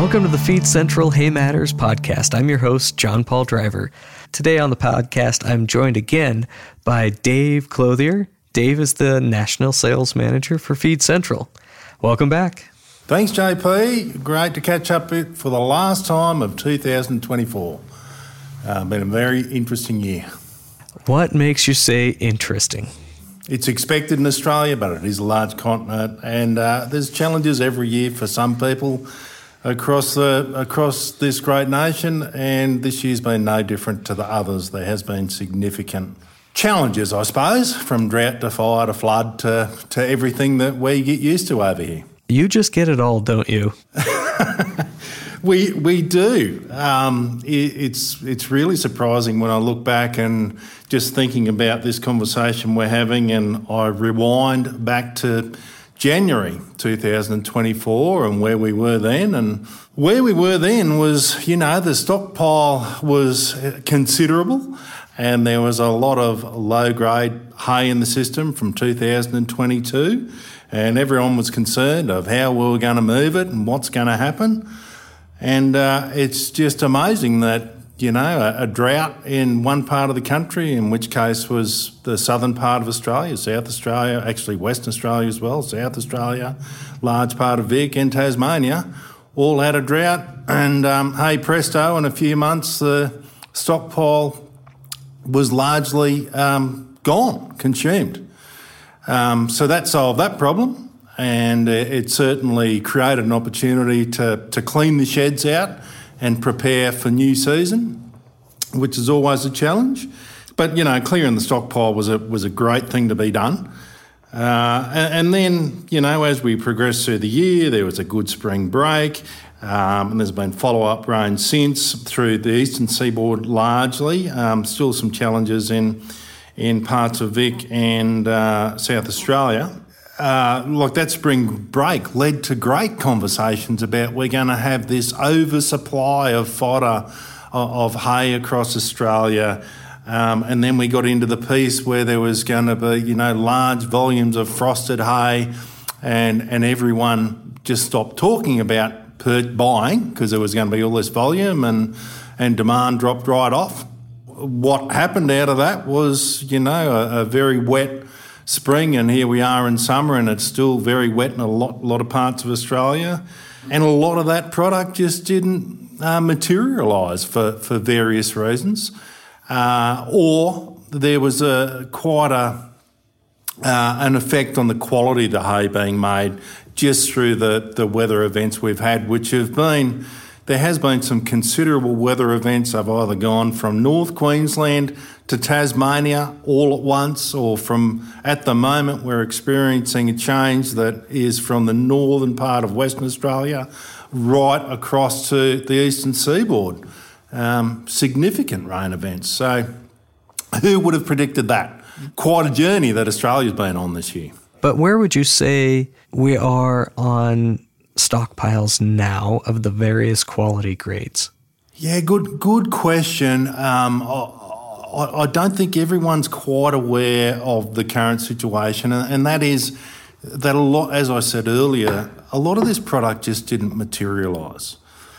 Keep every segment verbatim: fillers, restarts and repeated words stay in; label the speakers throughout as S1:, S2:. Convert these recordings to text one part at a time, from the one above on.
S1: Welcome to the Feed Central Hay Matters podcast. I'm your host, John Paul Driver. Today on the podcast, I'm joined again by Dave Clothier. Dave is the National Sales Manager for Feed Central. Welcome back.
S2: Thanks, J P. Great to catch up for the last time of two thousand twenty-four. Uh, been a very interesting year.
S1: What makes you say interesting?
S2: It's expected in Australia, but it is a large continent, and uh, there's challenges every year for some people across the across this great nation, and this year's been no different to the others. There has been significant challenges, I suppose, from drought to fire to flood to, to everything that we get used to over here.
S1: You just get it all, don't you?
S2: we we do. Um, it, it's it's really surprising when I look back and just thinking about this conversation we're having, and I rewind back to January two thousand twenty-four and where we were then. And where we were then was, you know, the stockpile was considerable, and there was a lot of low-grade hay in the system from two thousand twenty-two, and everyone was concerned of how we were going to move it and what's going to happen. And uh, it's just amazing that, you know, a, a drought in one part of the country, in which case was the southern part of Australia, South Australia, actually Western Australia as well, South Australia, large part of Vic and Tasmania, all had a drought. And um, hey presto, in a few months the stockpile was largely um, gone, consumed. Um, so that solved that problem, and it certainly created an opportunity to, to clean the sheds out and prepare for new season, which is always a challenge. But, you know, clearing the stockpile was a was a great thing to be done. Uh, and, and then, you know, as we progressed through the year, there was a good spring break, um, and there's been follow-up rain since through the eastern seaboard largely. Um, still some challenges in in parts of Vic and uh, South Australia. Uh, like that spring break led to great conversations about we're going to have this oversupply of fodder of, of hay across Australia. Um, and then we got into the piece where there was going to be, you know, large volumes of frosted hay, and, and everyone just stopped talking about per- buying because there was going to be all this volume, and, and demand dropped right off. What happened out of that was, you know, a, a very wet spring, and here we are in summer, and it's still very wet in a lot, lot of parts of Australia, and a lot of that product just didn't uh, materialise for, for various reasons, uh, or there was a quite a uh, an effect on the quality of the hay being made just through the, the weather events we've had, which have been. There has been some considerable weather events. I've either gone from North Queensland to Tasmania all at once, or from, at the moment, we're experiencing a change that is from the northern part of Western Australia right across to the eastern seaboard. Um, significant rain events. So who would have predicted that? Quite a journey that Australia's been on this year.
S1: But where would you say we are on stockpiles now of the various quality grades?
S2: Yeah, good good question. Um, I, I don't think everyone's quite aware of the current situation, and, and that is that a lot, as I said earlier, a lot of this product just didn't materialise.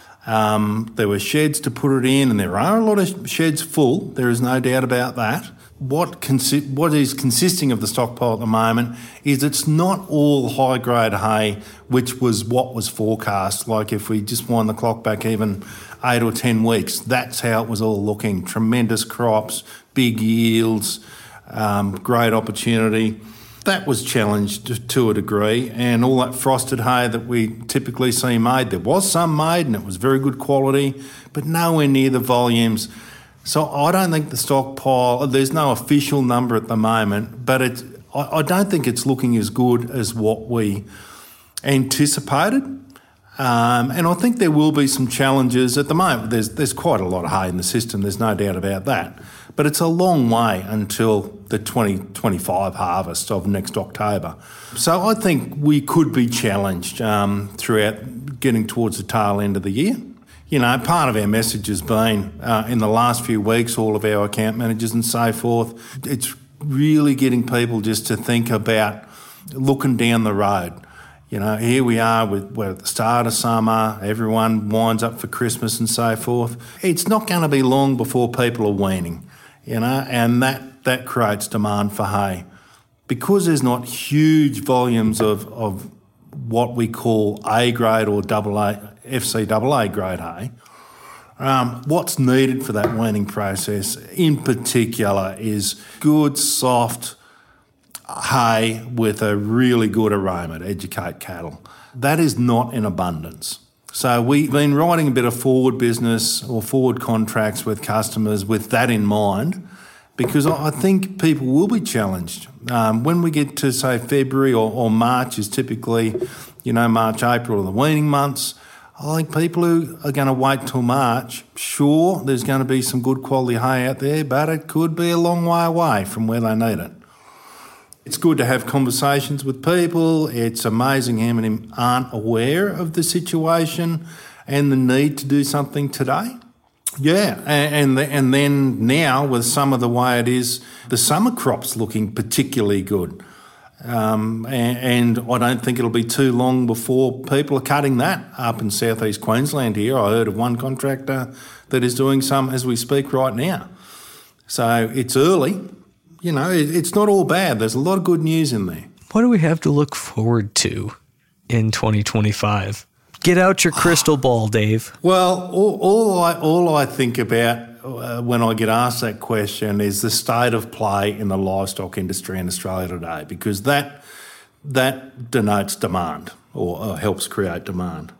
S2: Um, there were sheds to put it in, and there are a lot of sheds full. There is no doubt about that. What consi- what is consisting of the stockpile at the moment is it's not all high-grade hay, which was what was forecast. Like if we just wind the clock back even eight or ten weeks, that's how it was all looking. Tremendous crops, big yields, um, great opportunity. That was challenged to a degree, and all that frosted hay that we typically see made, there was some made and it was very good quality, but nowhere near the volumes. So I don't think the stockpile, there's no official number at the moment, but it's, I, I don't think it's looking as good as what we anticipated. Um, and I think there will be some challenges at the moment. There's there's quite a lot of hay in the system, there's no doubt about that. But it's a long way until the twenty twenty-five harvest of next October. So I think we could be challenged um, throughout getting towards the tail end of the year. You know, part of our message has been, uh, in the last few weeks, all of our account managers and so forth, it's really getting people just to think about looking down the road. You know, here we are with, we're at the start of summer, everyone winds up for Christmas and so forth. It's not going to be long before people are weaning, you know, and that, that creates demand for hay. Because there's not huge volumes of, of what we call A grade or double A, F C double A grade hay, um, what's needed for that weaning process in particular is good, soft hay with a really good aroma to educate cattle. That is not in abundance. So we've been writing a bit of forward business or forward contracts with customers with that in mind, because I think people will be challenged. Um, when we get to, say, February or, or March is typically, you know, March, April are the weaning months. I think people who are going to wait till March, sure, there's going to be some good quality hay out there, but it could be a long way away from where they need it. It's good to have conversations with people. It's amazing how many aren't aware of the situation and the need to do something today. Yeah, and and, and then now with some of the way it is, the summer crop's looking particularly good. Um, and, and I don't think it'll be too long before people are cutting that up in southeast Queensland here. I heard of one contractor that is doing some as we speak right now. So it's early. You know, it, it's not all bad. There's a lot of good news in there.
S1: What do we have to look forward to in twenty twenty-five? Get out your crystal ball, Dave.
S2: Well, all, all I all I think about uh, when I get asked that question is the state of play in the livestock industry in Australia today, because that that denotes demand or, or helps create demand.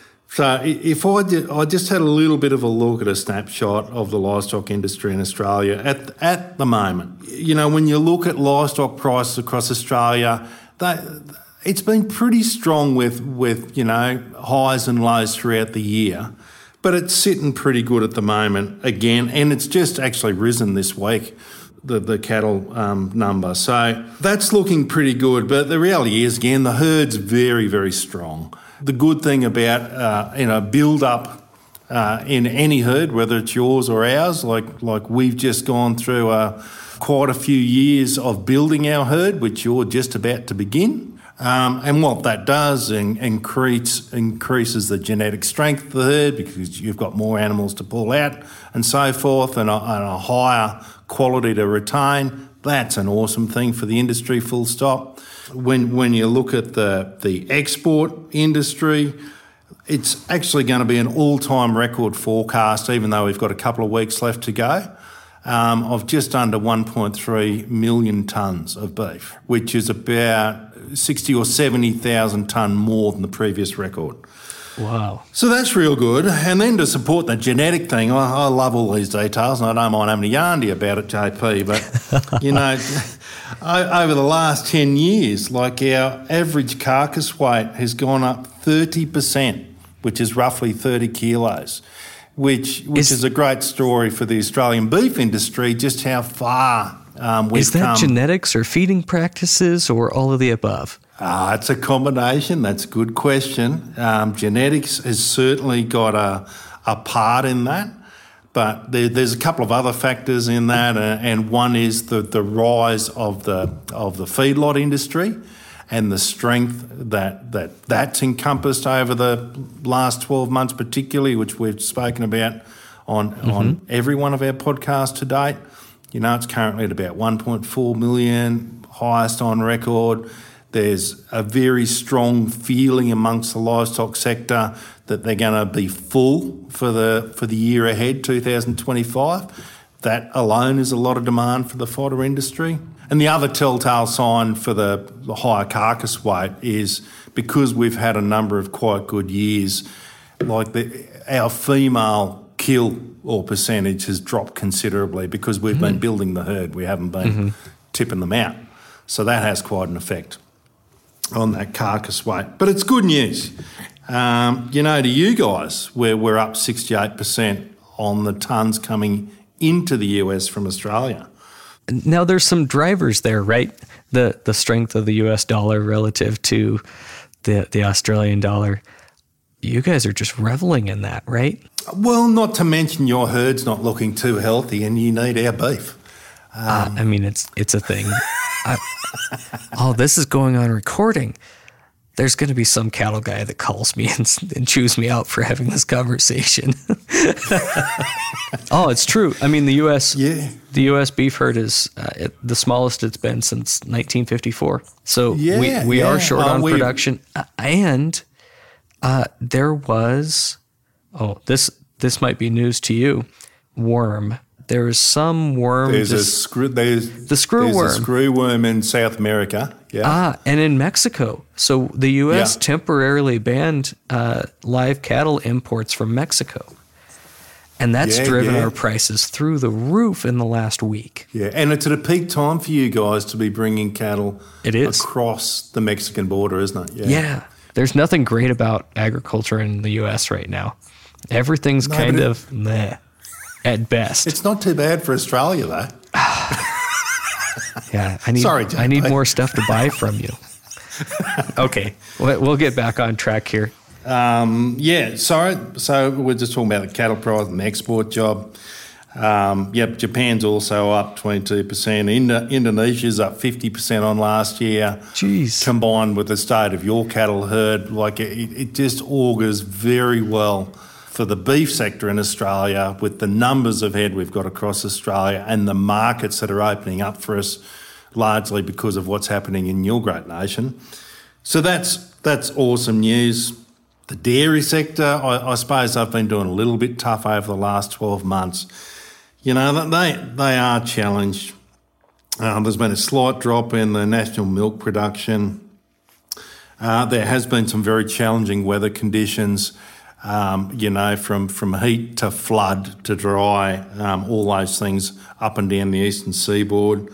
S2: So if I, did, I just had a little bit of a look at a snapshot of the livestock industry in Australia at at the moment. You know, when you look at livestock prices across Australia, they, it's been pretty strong with, with, you know, highs and lows throughout the year, but it's sitting pretty good at the moment again, and it's just actually risen this week, the, the cattle um, number. So that's looking pretty good, but the reality is, again, the herd's very, very strong. The good thing about, uh, you know, build up uh, in any herd, whether it's yours or ours, like like we've just gone through uh, quite a few years of building our herd, which you're just about to begin. Um, and what that does in, increase, increases the genetic strength of the herd because you've got more animals to pull out and so forth, and a, and a higher quality to retain. That's an awesome thing for the industry, full stop. When when you look at the, the export industry, it's actually going to be an all-time record forecast, even though we've got a couple of weeks left to go, um, of just under one point three million tonnes of beef, which is about sixty or seventy thousand tonne more than the previous record.
S1: Wow.
S2: So that's real good. And then to support the genetic thing, I, I love all these details, and I don't mind having a yarn to you about it, J P, but, you know, over the last ten years, like our average carcass weight has gone up thirty percent, which is roughly thirty kilos, which which is, is a great story for the Australian beef industry, just how far um, we've come.
S1: Is that
S2: come.
S1: genetics or feeding practices or all of the above?
S2: Ah, it's a combination. That's a good question. Um, genetics has certainly got a, a part in that, but there, there's a couple of other factors in that, and, and one is the, the rise of the of the feedlot industry and the strength that, that that's encompassed over the last twelve months particularly, which we've spoken about on, mm-hmm. on every one of our podcasts to date. You know, it's currently at about one point four million, highest on record. There's a very strong feeling amongst the livestock sector that they're going to be full for the for the year ahead, two thousand twenty-five. That alone is a lot of demand for the fodder industry. And the other telltale sign for the, the higher carcass weight is because we've had a number of quite good years, like the, our female kill or percentage has dropped considerably because we've mm-hmm. been building the herd. We haven't been mm-hmm. tipping them out. So that has quite an effect on that carcass weight. But it's good news. Um, you know, to you guys, where we're up sixty-eight percent on the tonnes coming into the U S from Australia.
S1: Now, there's some drivers there, right? The the strength of the U S dollar relative to the, the Australian dollar. You guys are just reveling in that, right?
S2: Well, not to mention your herd's not looking too healthy and you need our beef. Um,
S1: uh, I mean, it's it's a thing. I, oh, this is going on recording. There's going to be some cattle guy that calls me and, and chews me out for having this conversation. Oh, it's true. I mean, the U S
S2: Yeah.
S1: the U S beef herd is uh, it, the smallest it's been since nineteen fifty-four. So
S2: Yeah,
S1: we, we
S2: yeah.
S1: are short
S2: Uh,
S1: on
S2: we-
S1: production. Uh, and uh, there was, oh, this this might be news to you, worm. There is some worm.
S2: There's a
S1: dis-
S2: screw. There's
S1: The screw
S2: there's
S1: worm.
S2: a screw worm in South America. Yeah.
S1: Ah, and in Mexico. So the U S
S2: Yeah.
S1: temporarily banned uh, live cattle imports from Mexico. And that's
S2: Yeah,
S1: driven
S2: yeah.
S1: our prices through the roof in the last week.
S2: Yeah, and it's at a peak time for you guys to be bringing cattle
S1: It is.
S2: across the Mexican border, isn't it?
S1: Yeah. There's nothing great about agriculture in the U S right now. Everything's
S2: No,
S1: kind
S2: but it-
S1: of meh at best.
S2: It's not too bad for Australia, though.
S1: Yeah, I need
S2: Sorry,
S1: I need
S2: John.
S1: more stuff to buy from you. Okay, we- we'll get back on track here.
S2: Um, yeah, sorry. So we're just talking about the cattle price and the export job. Um, yep, Japan's also up twenty-two percent. Indo- Indonesia's up fifty percent on last year.
S1: Jeez.
S2: Combined with the state of your cattle herd, like it, it just augurs very well for the beef sector in Australia with the numbers of head we've got across Australia and the markets that are opening up for us largely because of what's happening in your great nation. So that's that's awesome news. The dairy sector, I, I suppose they've been doing a little bit tough over the last twelve months. You know, they they are challenged. Um, there's been a slight drop in the national milk production. Uh, there has been some very challenging weather conditions, um, you know, from, from heat to flood to dry, um, all those things up and down the eastern seaboard.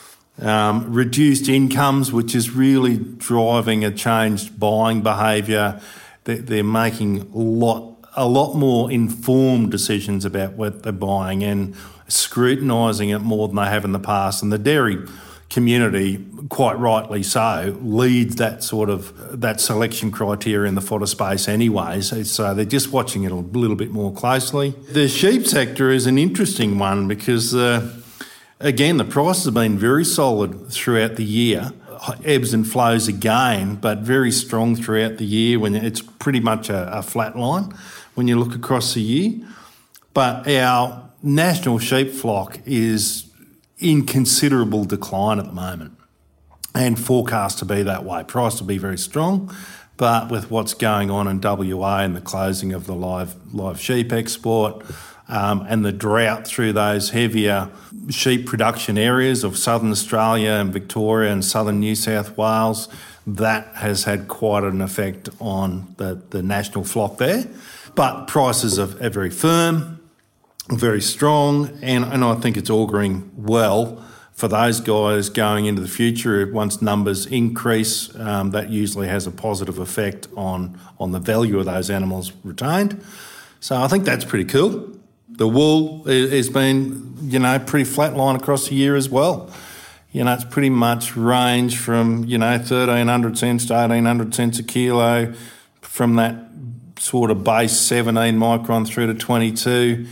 S2: Um, reduced incomes, which is really driving a changed buying behaviour. They're, they're making a lot, a lot more informed decisions about what they're buying and scrutinising it more than they have in the past. And the dairy community, quite rightly so, leads that sort of that selection criteria in the fodder space anyways. So they're just watching it a little bit more closely. The sheep sector is an interesting one because uh, again, the prices have been very solid throughout the year. Ebbs and flows again, but very strong throughout the year when it's pretty much a, a flat line when you look across the year. But our national sheep flock is in considerable decline at the moment and forecast to be that way. Price will be very strong, but with what's going on in W A and the closing of the live live sheep export, Um, and the drought through those heavier sheep production areas of southern Australia and Victoria and southern New South Wales, that has had quite an effect on the, the national flock there. But prices are, are very firm, very strong, and, and I think it's auguring well for those guys going into the future. Once numbers increase, um, that usually has a positive effect on, on the value of those animals retained. So I think that's pretty cool. The wool has been, you know, pretty flat line across the year as well. You know, it's pretty much ranged from, you know, thirteen hundred cents to eighteen hundred cents a kilo, from that sort of base seventeen micron through to twenty-two.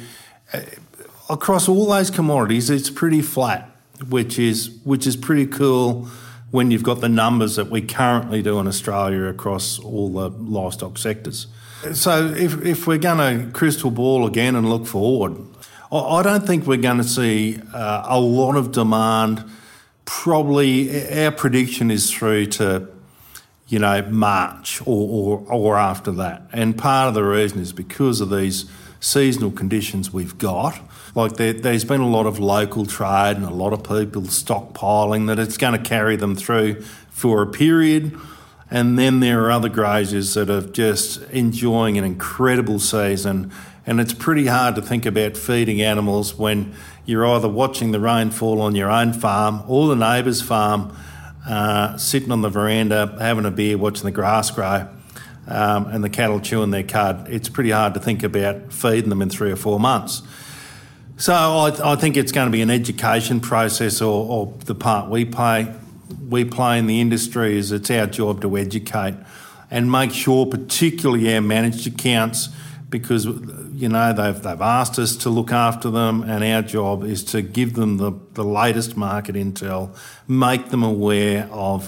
S2: Across all those commodities, it's pretty flat, which is which is pretty cool when you've got the numbers that we currently do in Australia across all the livestock sectors. So if, if we're going to crystal ball again and look forward, I, I don't think we're going to see uh, a lot of demand. Probably our prediction is through to, you know, March or, or, or after that. And part of the reason is because of these seasonal conditions we've got. Like there, there's been a lot of local trade and a lot of people stockpiling that it's going to carry them through for a period. And then there are other graziers that are just enjoying an incredible season. And it's pretty hard to think about feeding animals when you're either watching the rainfall on your own farm or the neighbour's farm, uh, sitting on the veranda, having a beer, watching the grass grow, um, and the cattle chewing their cud. It's pretty hard to think about feeding them in three or four months. So I, I think it's going to be an education process, or, or the part we play. we play in the industry is it's our job to educate and make sure, particularly our managed accounts, because, you know, they've they've asked us to look after them, and our job is to give them the, the latest market intel, make them aware of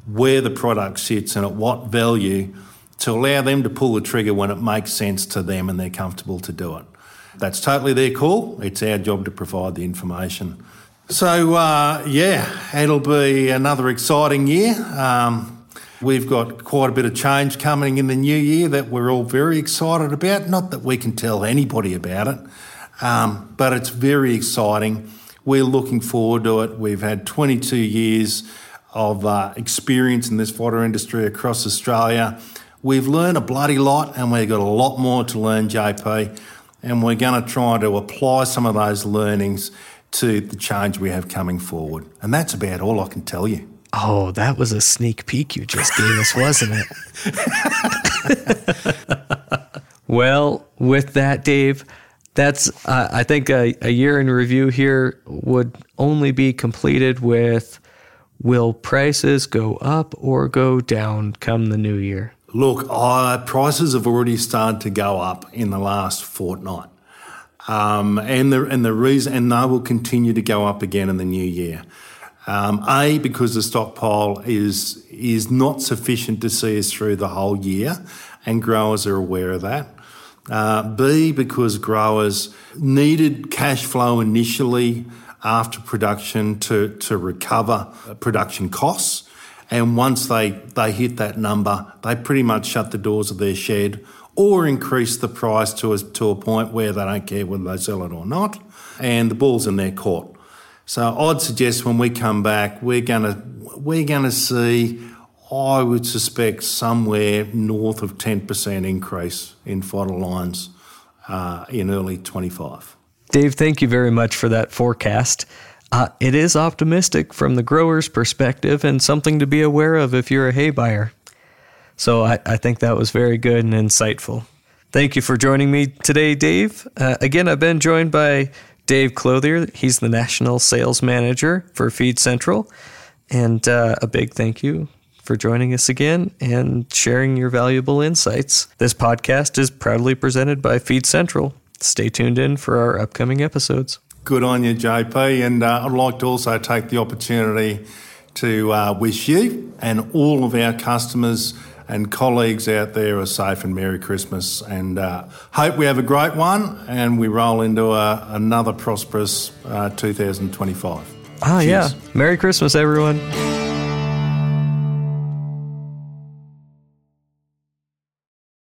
S2: where the product sits and at what value to allow them to pull the trigger when it makes sense to them and they're comfortable to do it. That's totally their call. It's our job to provide the information. So, uh, yeah, it'll be another exciting year. Um, we've got quite a bit of change coming in the new year that we're all very excited about. Not that we can tell anybody about it, um, but it's very exciting. We're looking forward to it. We've had twenty-two years of uh, experience in this fodder industry across Australia. We've learned a bloody lot and we've got a lot more to learn, J P, and we're going to try to apply some of those learnings to the change we have coming forward. And that's about all I can tell you.
S1: Oh, that was a sneak peek you just gave us, wasn't it? Well, with that, Dave, that's uh, I think a, a year in review here would only be completed with, will prices go up or go down come the new year?
S2: Look, uh, prices have already started to go up in the last fortnight. Um, and the and the reason, and they will continue to go up again in the new year. Um, A, because the stockpile is is not sufficient to see us through the whole year, and growers are aware of that. Uh, B, because growers needed cash flow initially after production to to recover production costs, and once they they hit that number, they pretty much shut the doors of their shed or increase the price to a, to a point where they don't care whether they sell it or not, and the ball's in their court. So I'd suggest when we come back, we're gonna we're gonna see, I would suspect, somewhere north of ten percent increase in fodder lines uh, in early twenty-five.
S1: Dave, thank you very much for that forecast. Uh, it is optimistic from the grower's perspective and something to be aware of if you're a hay buyer. So I, I think that was very good and insightful. Thank you for joining me today, Dave. Uh, again, I've been joined by Dave Clothier. He's the National Sales Manager for Feed Central. And uh, a big thank you for joining us again and sharing your valuable insights. This podcast is proudly presented by Feed Central. Stay tuned in for our upcoming episodes.
S2: Good on you, J P. And uh, I'd like to also take the opportunity to uh, wish you and all of our customers and colleagues out there a safe and Merry Christmas, and uh, hope we have a great one and we roll into a, another prosperous uh, two thousand twenty-five.
S1: Ah, Cheers. Yeah. Merry Christmas, everyone.